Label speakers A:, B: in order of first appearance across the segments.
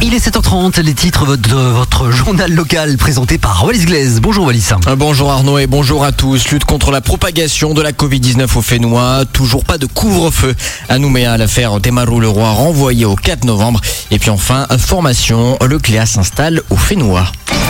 A: Il est 7h30, les titres de votre journal local présenté par Wallis Glaise. Bonjour Wallis.
B: Bonjour Arnaud et bonjour à tous. Lutte contre la propagation de la Covid-19 au Fénois. Toujours pas de couvre-feu à Nouméa. L'affaire Temarou-le-Roi renvoyée au 4 novembre. Et puis enfin, formation, le Cléa s'installe au Fénois.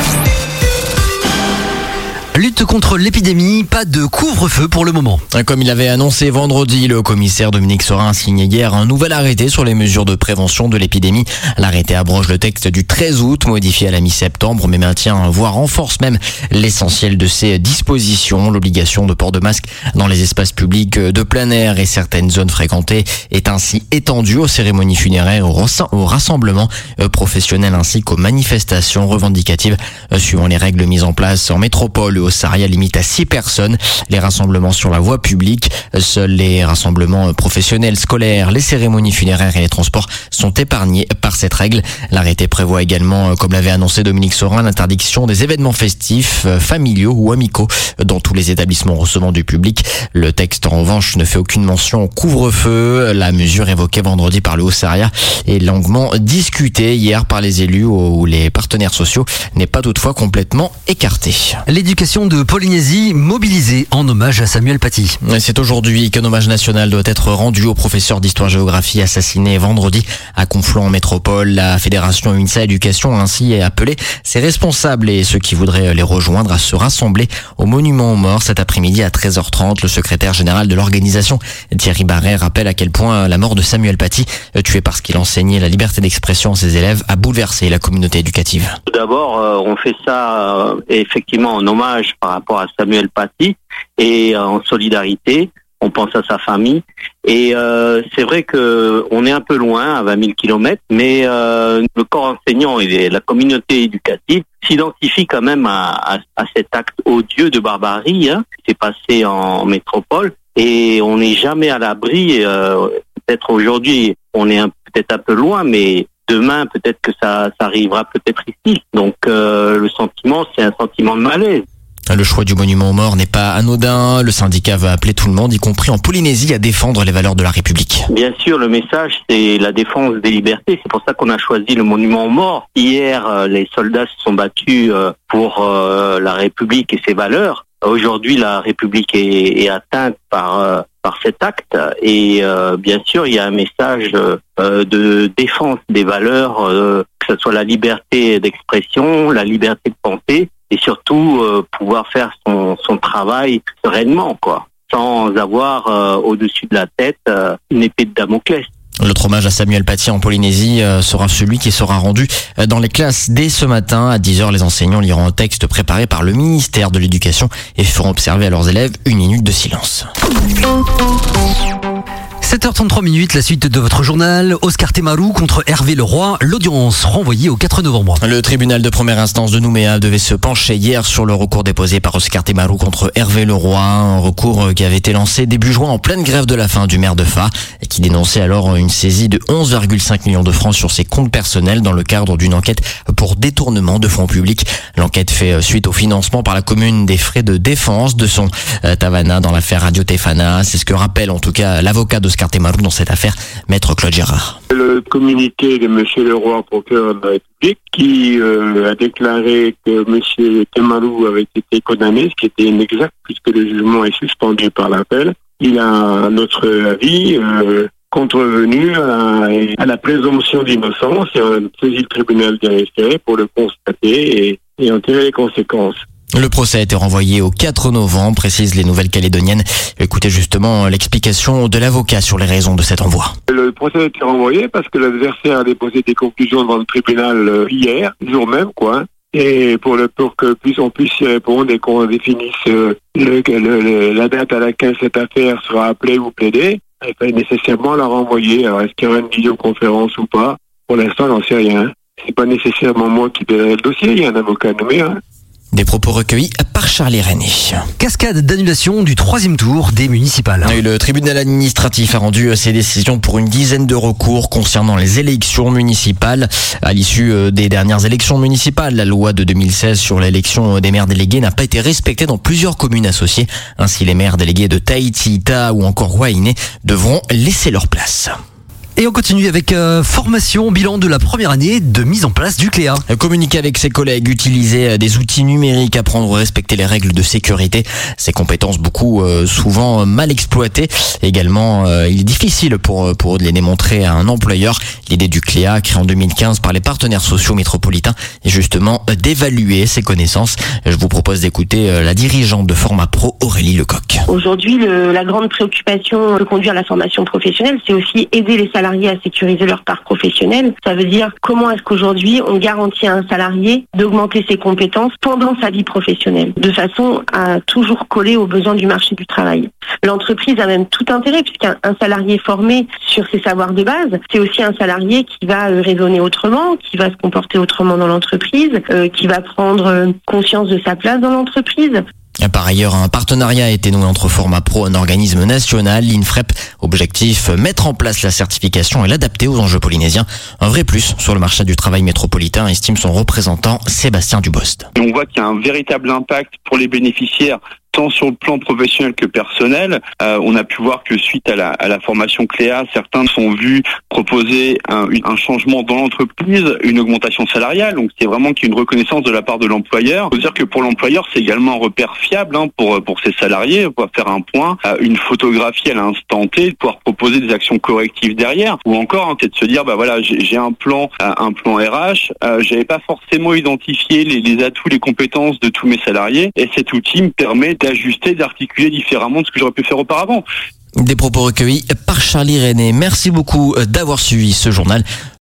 A: Lutte contre l'épidémie, pas de couvre-feu pour le moment.
B: Comme il avait annoncé vendredi, le commissaire Dominique Sorin a signé hier un nouvel arrêté sur les mesures de prévention de l'épidémie. L'arrêté abroge le texte du 13 août, modifié à la mi-septembre, mais maintient, voire renforce même l'essentiel de ses dispositions. L'obligation de port de masque dans les espaces publics de plein air et certaines zones fréquentées est ainsi étendue aux cérémonies funéraires, aux rassemblements professionnels ainsi qu'aux manifestations revendicatives. Suivant les règles mises en place en métropole, au Saria limite à 6 personnes les rassemblements sur la voie publique. Seuls les rassemblements professionnels, scolaires, les cérémonies funéraires et les transports sont épargnés par cette règle. L'arrêté prévoit également, comme l'avait annoncé Dominique Sorin, l'interdiction des événements festifs, familiaux ou amicaux dans tous les établissements recevant du public. Le texte, en revanche, ne fait aucune mention au couvre-feu. La mesure évoquée vendredi par le Haut-Saria est longuement discutée hier par les élus ou les partenaires sociaux n'est pas toutefois complètement écartée.
A: L'éducation de Polynésie mobilisée en hommage à Samuel Paty.
B: C'est aujourd'hui qu'un hommage national doit être rendu au professeur d'histoire-géographie assassiné vendredi à Conflans en métropole. La fédération UNISA Éducation a ainsi appelé ses responsables et ceux qui voudraient les rejoindre à se rassembler au monument aux morts cet après-midi à 13h30. Le secrétaire général de l'organisation, Thierry Barret, rappelle à quel point la mort de Samuel Paty, tué parce qu'il enseignait la liberté d'expression à ses élèves, a bouleversé la communauté éducative.
C: Tout d'abord, on fait ça effectivement en hommage par rapport à Samuel Paty et en solidarité. On pense à sa famille et c'est vrai que on est un peu loin, à 20 000 kilomètres, mais le corps enseignant et la communauté éducative s'identifient quand même à cet acte odieux de barbarie qui s'est passé en métropole et on n'est jamais à l'abri. Peut-être aujourd'hui, on est peut-être un peu loin, mais demain, peut-être que ça arrivera peut-être ici. Donc le sentiment, c'est un sentiment de malaise.
B: Le choix du monument aux morts n'est pas anodin. Le syndicat veut appeler tout le monde, y compris en Polynésie, à défendre les valeurs de la République.
C: Bien sûr, le message, c'est la défense des libertés. C'est pour ça qu'on a choisi le monument aux morts. Hier, les soldats se sont battus pour la République et ses valeurs. Aujourd'hui, la République est atteinte par cet acte. Et bien sûr, il y a un message de défense des valeurs, que ce soit la liberté d'expression, la liberté de penser, et surtout pouvoir faire son travail sereinement, sans avoir au-dessus de la tête une épée de Damoclès.
B: L'autre hommage à Samuel Paty en Polynésie sera celui qui sera rendu dans les classes dès ce matin. À 10h, les enseignants liront un texte préparé par le ministère de l'Éducation et feront observer à leurs élèves une minute de silence.
A: 7h33, la suite de votre journal. Oscar Temarou contre Hervé Leroy. L'audience renvoyée au 4 novembre.
B: Le tribunal de première instance de Nouméa devait se pencher hier sur le recours déposé par Oscar Temarou contre Hervé Leroy. Un recours qui avait été lancé début juin en pleine grève de la faim du maire de Fa et qui dénonçait alors une saisie de 11,5 millions de francs sur ses comptes personnels dans le cadre d'une enquête pour détournement de fonds publics. L'enquête fait suite au financement par la commune des frais de défense de son Tavana dans l'affaire Radio Tefana. C'est ce que rappelle en tout cas l'avocat d'Oscar Temarou dans cette affaire, Maître Claude Gérard.
D: Le communiqué de M. Leroy, procureur de la République, qui a déclaré que M. Temarou avait été condamné, ce qui était inexact puisque le jugement est suspendu par l'appel. Il a, à notre avis, contrevenu à la présomption d'innocence et a saisi le tribunal des référés pour le constater et en tirer les conséquences.
B: Le procès a été renvoyé au 4 novembre, précisent les Nouvelles-Calédoniennes. Écoutez justement l'explication de l'avocat sur les raisons de cet envoi.
D: Le procès a été renvoyé parce que l'adversaire a déposé des conclusions devant le tribunal hier, jour même, et pour que on puisse y répondre et qu'on définisse la date à laquelle cette affaire sera appelée ou plaidée, il fallait nécessairement la renvoyer. Alors, est-ce qu'il y aura une vidéoconférence ou pas? Pour l'instant, j'en sais rien. C'est pas nécessairement moi qui paierai le dossier, il y a un avocat nommé.
B: Des propos recueillis par Charlie René.
A: Cascade d'annulation du 3e tour des municipales.
B: Et le tribunal administratif a rendu ses décisions pour une dizaine de recours concernant les élections municipales. À l'issue des dernières élections municipales, la loi de 2016 sur l'élection des maires délégués n'a pas été respectée dans plusieurs communes associées. Ainsi, les maires délégués de Tahiti, Ita ou encore Wainé devront laisser leur place.
A: Et on continue avec formation, bilan de la première année de mise en place du CLEA.
B: Communiquer avec ses collègues, utiliser des outils numériques, apprendre à respecter les règles de sécurité. Ces compétences souvent mal exploitées. Également, il est difficile pour eux de les démontrer à un employeur. L'idée du CLEA, créée en 2015 par les partenaires sociaux métropolitains, est justement d'évaluer ces connaissances. Je vous propose d'écouter la dirigeante de Format Pro, Aurélie Lecoq.
E: Aujourd'hui, la grande préoccupation de conduire la formation professionnelle, c'est aussi aider les salariés à sécuriser leur parcours professionnel. Ça veut dire comment est-ce qu'aujourd'hui on garantit à un salarié d'augmenter ses compétences pendant sa vie professionnelle, de façon à toujours coller aux besoins du marché du travail. L'entreprise a même tout intérêt, puisqu'un salarié formé sur ses savoirs de base, c'est aussi un salarié qui va raisonner autrement, qui va se comporter autrement dans l'entreprise, qui va prendre conscience de sa place dans l'entreprise.
B: Par ailleurs, un partenariat a été noué entre Format Pro, un organisme national, l'INFREP. Objectif, mettre en place la certification et l'adapter aux enjeux polynésiens. Un vrai plus sur le marché du travail métropolitain, estime son représentant Sébastien Dubost.
F: On voit qu'il y a un véritable impact pour les bénéficiaires, tant sur le plan professionnel que personnel. On a pu voir que suite à la formation CLEA, certains sont vus proposer un changement dans l'entreprise, une augmentation salariale. Donc c'est vraiment qu'il y a une reconnaissance de la part de l'employeur. Il faut dire que pour l'employeur, c'est également un repère fiable pour ses salariés, pouvoir faire un point, une photographie à l'instant T, pouvoir proposer des actions correctives derrière. Ou encore, c'est de se dire, j'ai un plan RH, j'avais pas forcément identifié les atouts, les compétences de tous mes salariés, et cet outil me permet d'ajuster, d'articuler différemment de ce que j'aurais pu faire auparavant.
B: Des propos recueillis par Charlie René. Merci beaucoup d'avoir suivi ce journal.